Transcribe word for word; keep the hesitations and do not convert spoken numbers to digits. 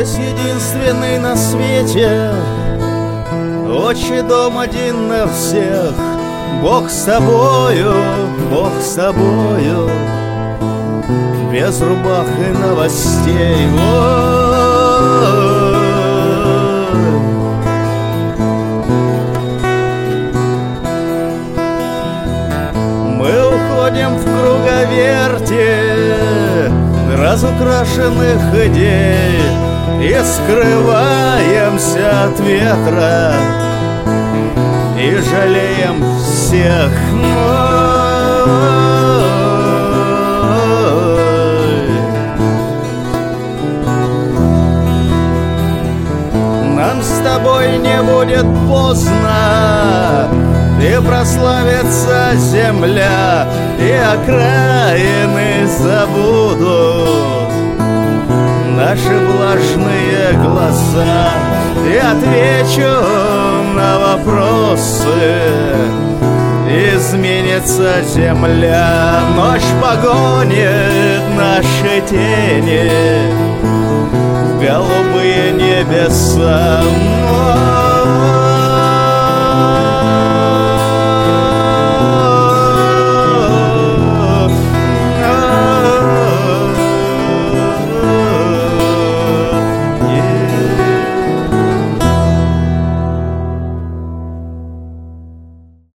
здесь единственный на свете, отчий дом один на всех. Бог с тобою, Бог с тобою, без рубах и новостей. Ой. Мы уходим в круговерти разукрашенных идей и скрываемся от ветра, и жалеем всех. Нам с тобой не будет поздно, и прославится земля, и окраины забудут наши влажные глаза. И отвечу на вопросы, изменится земля. Ночь погонит наши тени в голубые небеса.